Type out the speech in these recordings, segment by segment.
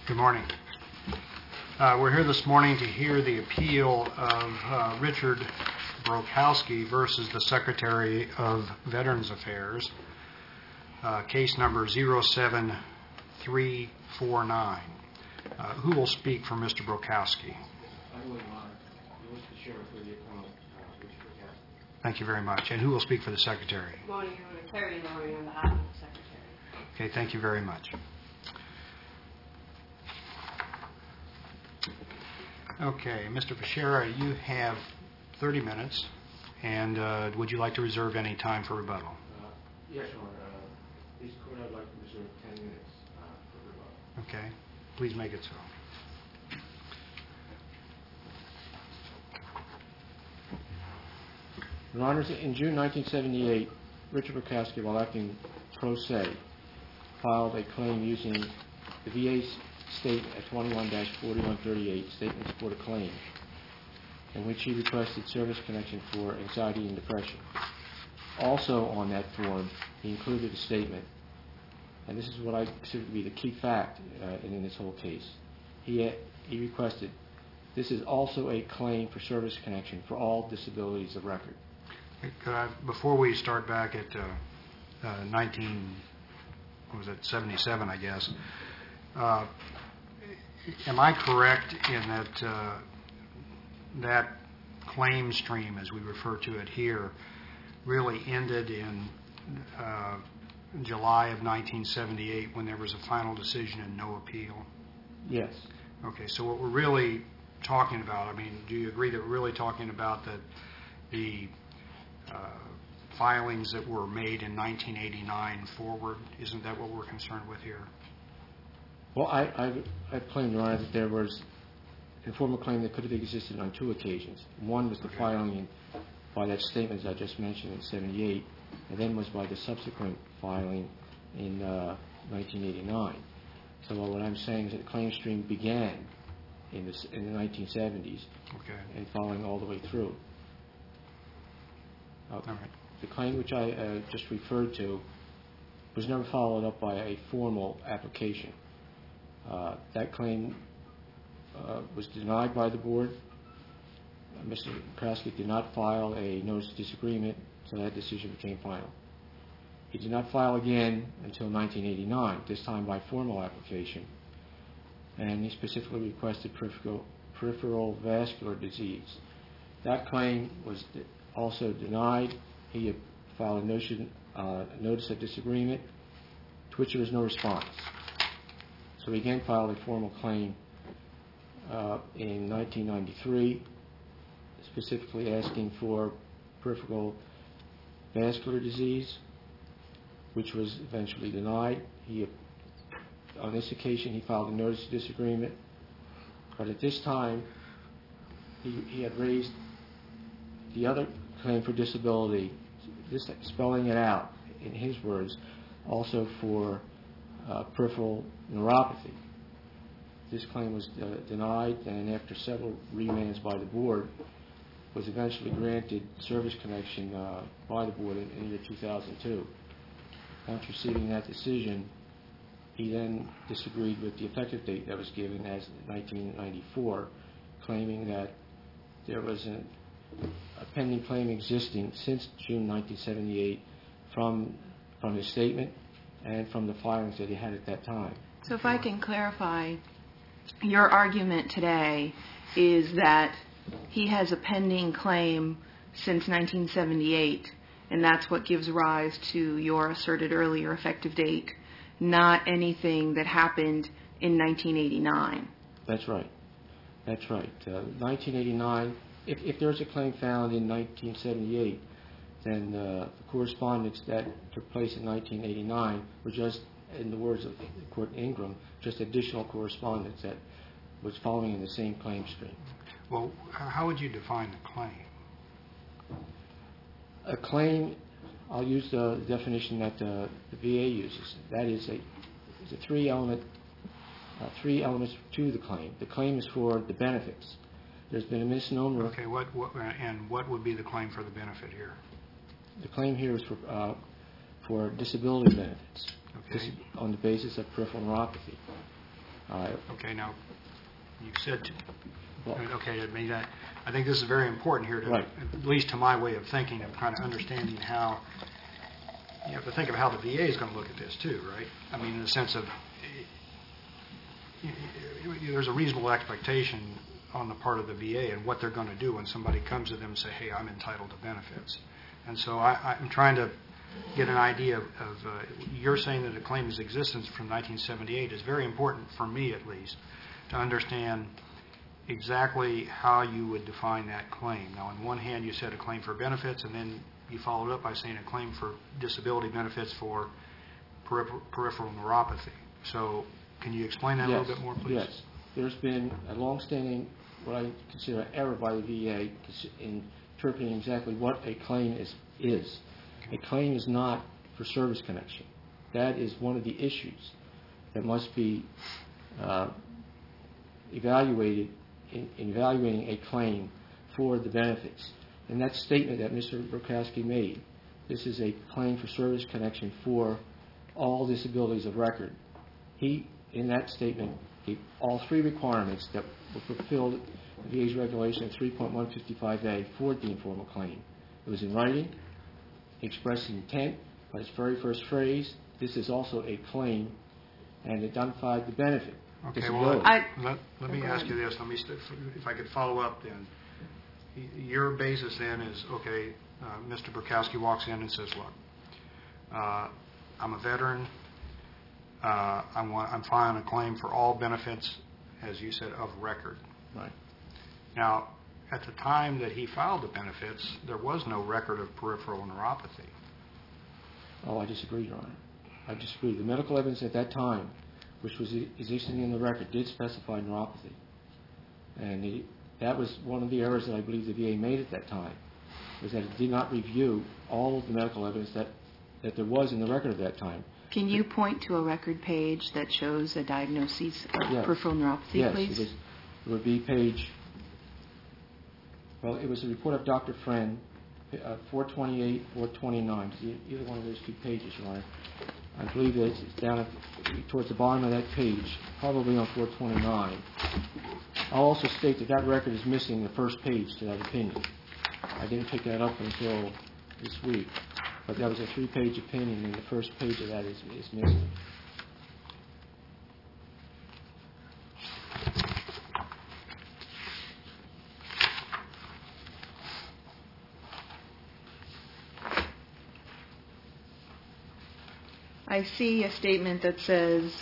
Good morning. We're here this morning to hear the appeal of Richard Brokowski versus the Secretary of Veterans Affairs, case number 07349. Who will speak for Mr. Brokowski? I will, Your Honor. Louis Bashir for the appellant, Richard Brokowski. Thank you very much. And who will speak for the Secretary? Good morning, Your Honor. Clary Loring on behalf of the Secretary. Okay, thank you very much. Okay, Mr. Bashir, you have 30 minutes, and would you like to reserve any time for rebuttal? Yes, Your Honor. Please, Court, I'd like to reserve 10 minutes for rebuttal. Okay, please make it so. Your Honors, in June 1978, Richard Brokowski, while acting pro se, filed a claim using the VA's statement at 21-4138, Statement of Support of Claim, in which he requested service connection for anxiety and depression. Also on that form, he included a statement, and this is what I consider to be the key fact in this whole case. He requested, this is also a claim for service connection for all disabilities of record. Before we start back at 1977, I guess, am I correct in that that claim stream, as we refer to it here, really ended in July of 1978 when there was a final decision and no appeal? Yes. Okay, so what we're really talking about, I mean, do you agree that we're really talking about the filings that were made in 1989 forward? Isn't that what we're concerned with here? Well, I claim, Your Honor, that there was an informal claim that could have existed on two occasions. One was the filing by that statement, as I just mentioned, in 78, and then was by the subsequent filing in 1989. So what I'm saying is that the claim stream began in the 1970s and following all the way through. All right. The claim which I just referred to was never followed up by a formal application. That claim was denied by the board. Mr. Brokowski did not file a notice of disagreement, so that decision became final. He did not file again until 1989, this time by formal application, and he specifically requested peripheral vascular disease. That claim was also denied. He filed a notice of disagreement, to which there was no response. So he again filed a formal claim in 1993, specifically asking for peripheral vascular disease, which was eventually denied. On this occasion, he filed a notice of disagreement, but at this time, he had raised the other claim for disability, spelling it out in his words, also for peripheral neuropathy. This claim was denied, and after several remands by the board, was eventually granted service connection by the board in the year 2002. After receiving that decision, he then disagreed with the effective date that was given as 1994, claiming that there was a pending claim existing since June 1978 from his statement and from the filings that he had at that time. So if I can clarify, your argument today is that he has a pending claim since 1978, and that's what gives rise to your asserted earlier effective date, not anything that happened in 1989. That's right. That's right. 1989, if there's a claim found in 1978, then the correspondence that took place in 1989 were just, in the words of Court Ingram, just additional correspondence that was following in the same claim stream. Well, how would you define the claim? A claim, I'll use the definition that the VA uses. That is a three elements to the claim. The claim is for the benefits. There's been a misnomer. Okay, what would be the claim for the benefit here? The claim here is for disability benefits, okay, on the basis of peripheral neuropathy. Okay, now, you said, Well, okay, I think this is very important here, Right. at least to my way of thinking, of kind of understanding how, you have to think of how the VA is going to look at this too, right? I mean, in the sense of, there's a reasonable expectation on the part of the VA and what they're going to do when somebody comes to them and say, hey, I'm entitled to benefits. And so I'm trying to get an idea of you're saying that a claim's existence from 1978 is very important for me, at least, to understand exactly how you would define that claim. Now, on one hand, you said a claim for benefits, and then you followed up by saying a claim for disability benefits for peripheral neuropathy. So can you explain that a little bit more, please? Yes. There's been a long-standing, what I consider an error by the VA in interpreting exactly what a claim is. A claim is not for service connection. That is one of the issues that must be evaluated in evaluating a claim for the benefits. And that statement that Mr. Brokowski made, this is a claim for service connection for all disabilities of record. He, in that statement, gave all three requirements that were fulfilled in the VA's regulation of 3.155A for the informal claim. It was in writing, he expressed intent by his very first phrase, this is also a claim, and identified the benefit. Okay, well, let me ask you this. If I could follow up then. Your basis then is, okay, Mr. Brokowski walks in and says, look, I'm a veteran. I'm filing a claim for all benefits, as you said, of record. Right. Now, at the time that he filed the benefits, there was no record of peripheral neuropathy. Oh, I disagree, Your Honor. I disagree. The medical evidence at that time, which was existing in the record, did specify neuropathy. And that was one of the errors that I believe the VA made at that time, was that it did not review all of the medical evidence that there was in the record at that time. Can you point to a record page that shows a diagnosis of peripheral neuropathy, please? Yes, it would be page, well, it was a report of Dr. Friend, 428, 429. Either one of those two pages, Your Honor. I believe that it's down towards the bottom of that page, probably on 429. I'll also state that record is missing the first page to that opinion. I didn't pick that up until this week, but that was a 3-page opinion, and the first page of that is missing. I see a statement that says,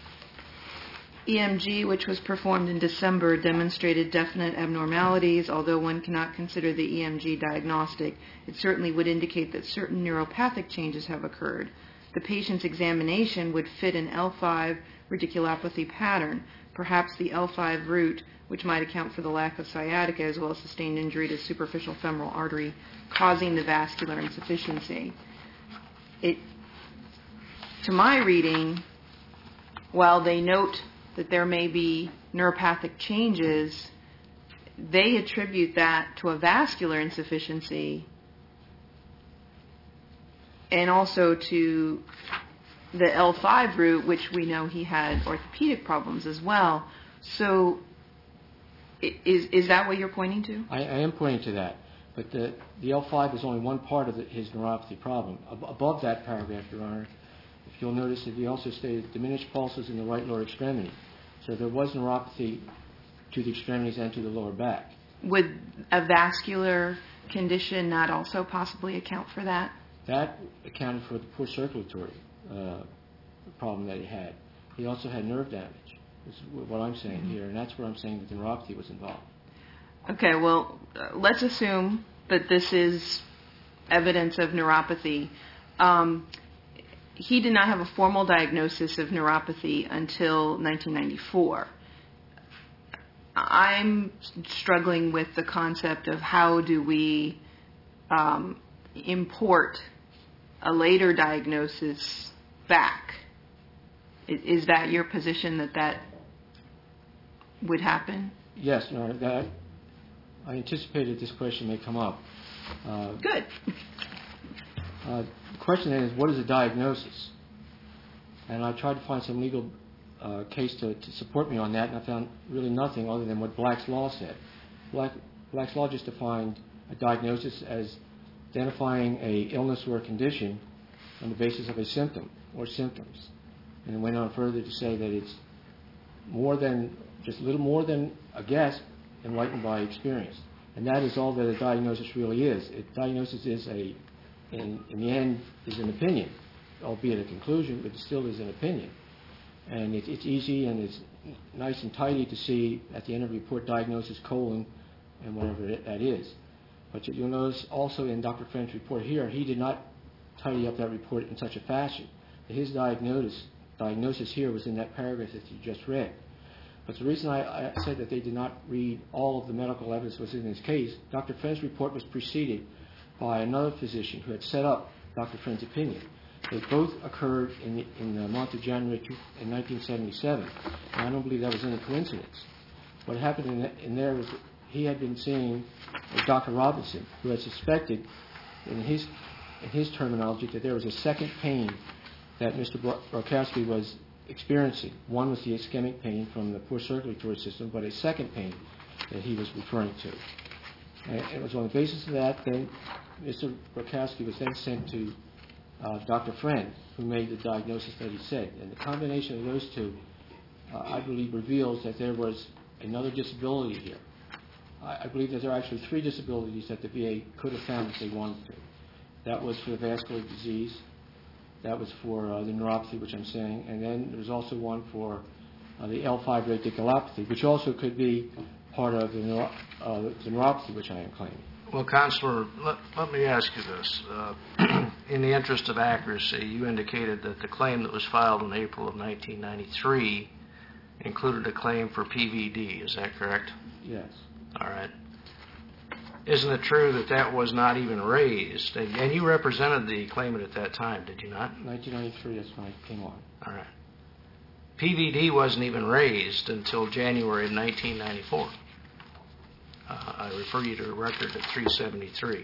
EMG, which was performed in December, demonstrated definite abnormalities. Although one cannot consider the EMG diagnostic, it certainly would indicate that certain neuropathic changes have occurred. The patient's examination would fit an L5 radiculopathy pattern, perhaps the L5 root, which might account for the lack of sciatica as well as sustained injury to superficial femoral artery, causing the vascular insufficiency. To my reading, while they note that there may be neuropathic changes, they attribute that to a vascular insufficiency and also to the L5 root, which we know he had orthopedic problems as well. So is that what you're pointing to? I am pointing to that. But the L5 is only one part of his neuropathy problem. Above that paragraph, Your Honor, if you'll notice that he also stated diminished pulses in the right lower extremity. So there was neuropathy to the extremities and to the lower back. Would a vascular condition not also possibly account for that? That accounted for the poor circulatory problem that he had. He also had nerve damage, is what I'm saying here, and that's where I'm saying that the neuropathy was involved. Okay, well, let's assume that this is evidence of neuropathy. He did not have a formal diagnosis of neuropathy until 1994. I'm struggling with the concept of how do we import a later diagnosis back. Is that your position that would happen? Yes, Your Honor. I anticipated this question may come up. Good. The question then is, what is a diagnosis? And I tried to find some legal case to support me on that, and I found really nothing other than what Black's Law said. Black's Law just defined a diagnosis as identifying a illness or a condition on the basis of a symptom or symptoms. And it went on further to say that it's just a little more than a guess enlightened by experience. And that is all that a diagnosis really is. A diagnosis is in the end, is an opinion, albeit a conclusion, but it still is an opinion. And it's easy and it's nice and tidy to see at the end of the report diagnosis, colon, and whatever that is. But you'll notice also in Dr. Friend's report here, he did not tidy up that report in such a fashion. His diagnosis here was in that paragraph that you just read. But the reason I said that they did not read all of the medical evidence that was in this case, Dr. Friend's report was preceded by another physician who had set up Dr. Friend's opinion. They both occurred in the month of January in 1977, and I don't believe that was any coincidence. What happened in there was he had been seeing Dr. Robinson, who had suspected, in his terminology, that there was a second pain that Mr. Brokowski was experiencing. One was the ischemic pain from the poor circulatory system, but a second pain that he was referring to. And it was on the basis of that, then Mr. Brokowski was then sent to Dr. Friend, who made the diagnosis that he said. And the combination of those two, I believe, reveals that there was another disability here. I believe that there are actually 3 disabilities that the VA could have found if they wanted to. That was for the vascular disease, that was for the neuropathy, which I'm saying, and then there was also one for the L5 radiculopathy, which also could be part of the neuropathy, which I am claiming. Well, Counselor, let me ask you this. In the interest of accuracy, you indicated that the claim that was filed in April of 1993 included a claim for PVD. Is that correct? Yes. All right. Isn't it true that that was not even raised? And you represented the claimant at that time, did you not? 1993, that's when I came on. All right. PVD wasn't even raised until January of 1994. I refer you to a record at 373.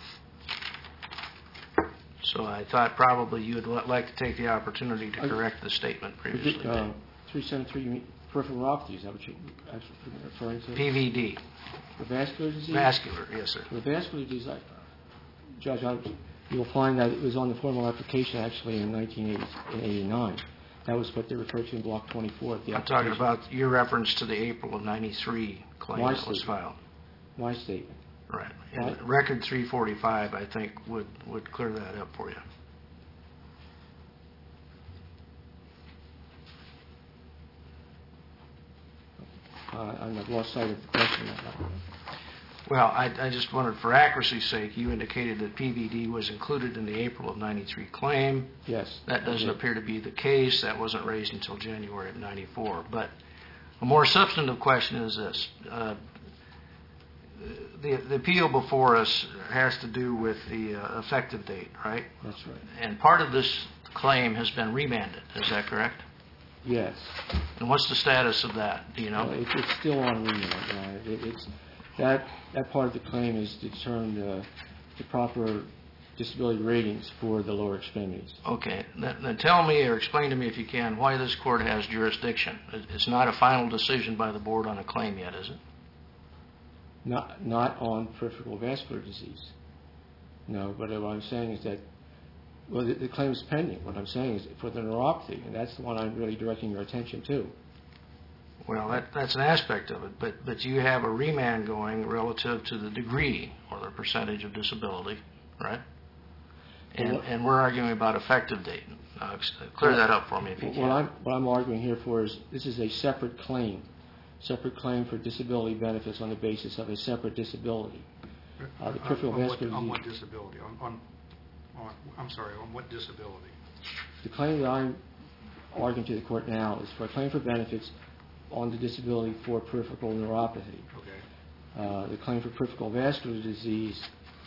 So I thought probably you would like to take the opportunity to correct the statement previously. 373, you mean peripheral neuropathy, is that what you're referring to? PVD. The vascular disease? Vascular, yes, sir. The vascular disease, Judge, you'll find that it was on the formal application actually in 1989. That was what they referred to in Block 24. I'm talking about your reference to the April of 93 claim that was filed. My statement. Right. And record 345, I think, would clear that up for you. I've lost sight of the question. Well, I just wondered, for accuracy's sake, you indicated that PVD was included in the April of 93 claim. Yes. That doesn't appear to be the case. That wasn't raised until January of 94. But a more substantive question is this. The appeal before us has to do with the effective date, right? That's right. And part of this claim has been remanded. Is that correct? Yes. And what's the status of that? Do you know? It's still on remand. That part of the claim is to determine the proper disability ratings for the lower extremities. Okay. Then tell me or explain to me, if you can, why this court has jurisdiction. It's not a final decision by the board on a claim yet, is it? Not on peripheral vascular disease. No, but what I'm saying is that, well, the claim is pending. What I'm saying is for the neuropathy, and that's the one I'm really directing your attention to. Well, that's an aspect of it, but you have a remand going relative to the degree or the percentage of disability, right? And we're arguing about effective date. Clear that up for me if you can. What I'm arguing here for is this is a separate claim for disability benefits on the basis of a separate disability. The peripheral vascular disease. On what disability? I'm sorry, on what disability? The claim that I'm arguing to the court now is for a claim for benefits on the disability for peripheral neuropathy. Okay. The claim for peripheral vascular disease.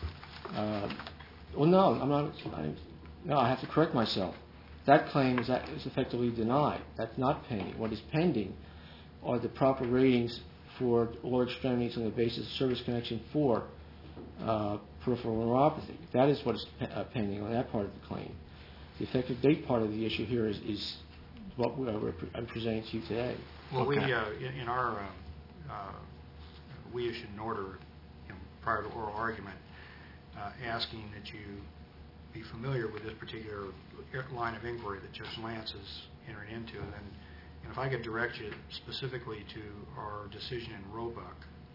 Well, no, I'm not. No, I have to correct myself. That claim is effectively denied. That's not pending. What is pending are the proper ratings for lower extremities on the basis of service connection for peripheral neuropathy. That is what is pending on that part of the claim. The effective date part of the issue here is what I'm presenting to you today. Well, Okay. in our, we issued an order prior to oral argument asking that you be familiar with this particular line of inquiry that Judge Lance is entering into. And if I could direct you specifically to our decision in Roebuck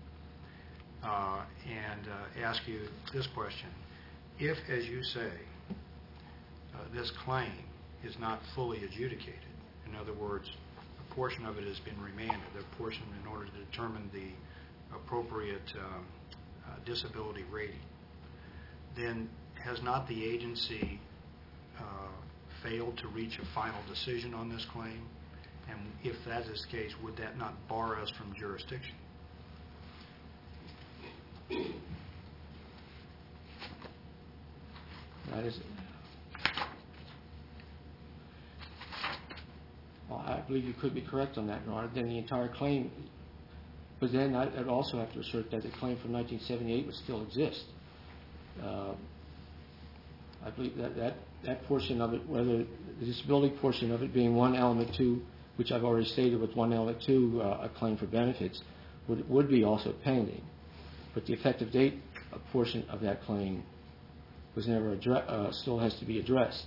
and ask you this question. If, as you say, this claim is not fully adjudicated, in other words, a portion of it has been remanded, a portion in order to determine the appropriate disability rating, then has not the agency failed to reach a final decision on this claim? And if that is the case, would that not bar us from jurisdiction? That is, well, I believe you could be correct on that, Your Honor. Then the entire claim, but then I'd also have to assert that the claim from 1978 would still exist. I believe that portion of it, whether the disability portion of it being one element to, which I've already stated was one element to a claim for benefits, would be also pending. But the effective date portion of that claim was never still has to be addressed.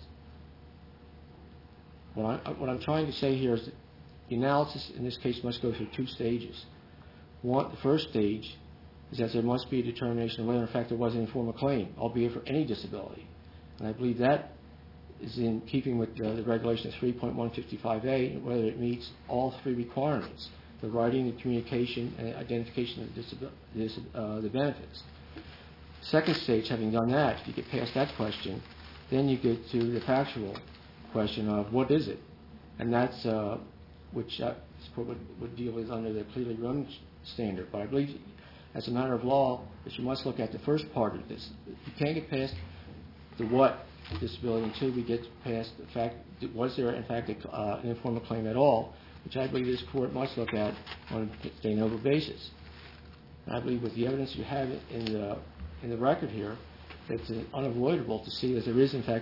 What I'm trying to say here is that the analysis in this case must go through two stages. One, the first stage is that there must be a determination of whether in fact there was an informal claim, albeit for any disability. And I believe that is in keeping with the regulation 3.155A, and whether it meets all three requirements: the writing, the communication, and identification of the benefits. Second stage, having done that, if you get past that question, then you get to the factual question of what is it, and that's which this court would deal with under the clearly run standard. But I believe, as a matter of law, that you must look at the first part of this. You can't get past the what disability until we get past the fact that was there in fact an informal claim at all, which I believe this court must look at on a de novo basis. And I believe with the evidence you have in the record here, it's unavoidable to see that there is in fact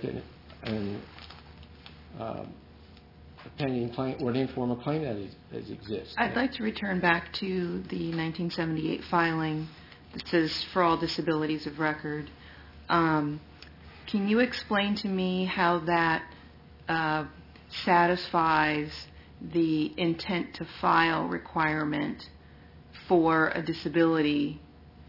a pending claim or an informal claim that exists. I'd like to return back to the 1978 filing that says for all disabilities of record. Can you explain to me how that satisfies the intent to file requirement for a disability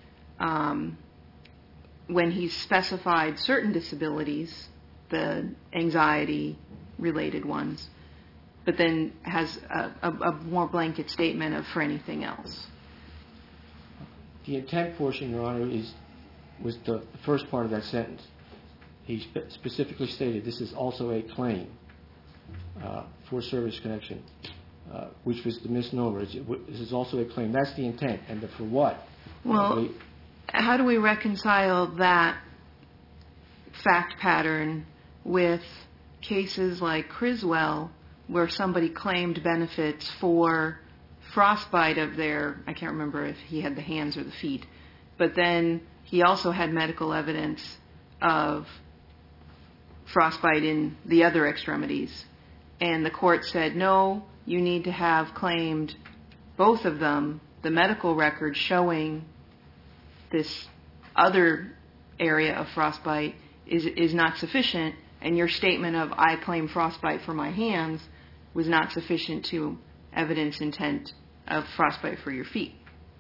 when he's specified certain disabilities, the anxiety-related ones, but then has a more blanket statement of for anything else? The intent portion, Your Honor, was the first part of that sentence. He specifically stated this is also a claim for service connection, which was the misnomer. This is also a claim. That's the intent. And the for what? Well, how do we reconcile that fact pattern with cases like Criswell, where somebody claimed benefits for frostbite of their, I can't remember if he had the hands or the feet, but then he also had medical evidence of frostbite in the other extremities. And the court said, no, you need to have claimed both of them. The medical record showing this other area of frostbite is not sufficient, and your statement of I claim frostbite for my hands was not sufficient to evidence intent of frostbite for your feet.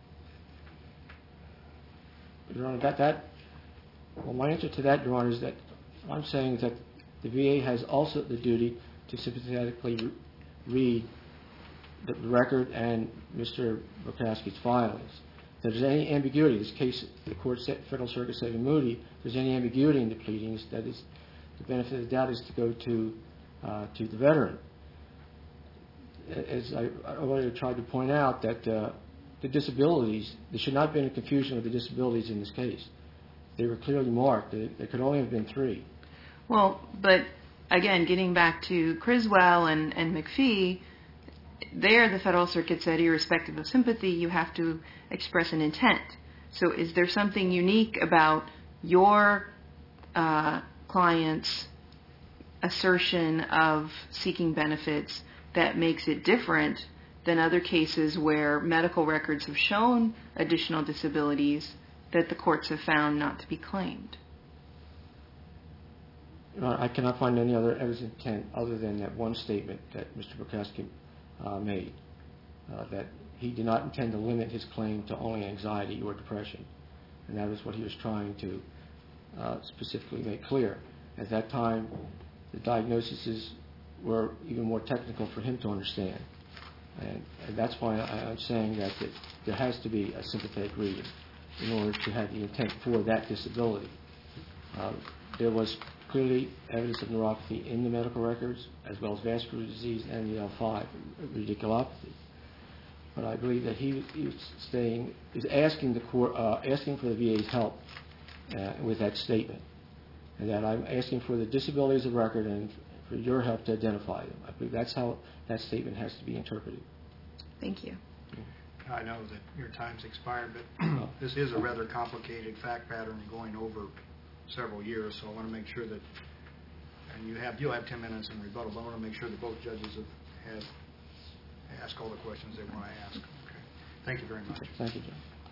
Your Honor, well, my answer to that, Your Honor, is that I'm saying that the VA has also the duty to sympathetically read the record and Mr. Brokowski's filings. If there's any ambiguity, in this case, the court, Federal Circuit said in Moody, if there's any ambiguity in the pleadings, that is, the benefit of the doubt is to go to the veteran. As I already tried to point out, that the disabilities, there should not have been a confusion of the disabilities in this case. They were clearly marked. There could only have been 3. Well, but again, getting back to Criswell and McPhee, there the Federal Circuit said, irrespective of sympathy, you have to express an intent. So is there something unique about your client's assertion of seeking benefits that makes it different than other cases where medical records have shown additional disabilities that the courts have found not to be claimed? I cannot find any other evidence of intent other than that one statement that Mr. Brokowski made, that he did not intend to limit his claim to only anxiety or depression. And that is what he was trying to specifically make clear. At that time, the diagnoses were even more technical for him to understand. And that's why I'm saying that there has to be a sympathetic reading in order to have the intent for that disability. There was clearly evidence of neuropathy in the medical records, as well as vascular disease and the L5 radiculopathy. But I believe that he is asking the court, asking for the VA's help with that statement, and that I'm asking for the disabilities of record and for your help to identify them. I believe that's how that statement has to be interpreted. Thank you. I know that your time's expired, but this is a rather complicated fact pattern going over several years, so I want to make sure that, and you'll have 10 minutes in rebuttal, but I want to make sure that both judges have asked all the questions they want to ask. Okay. Thank you very much. Thank you, John.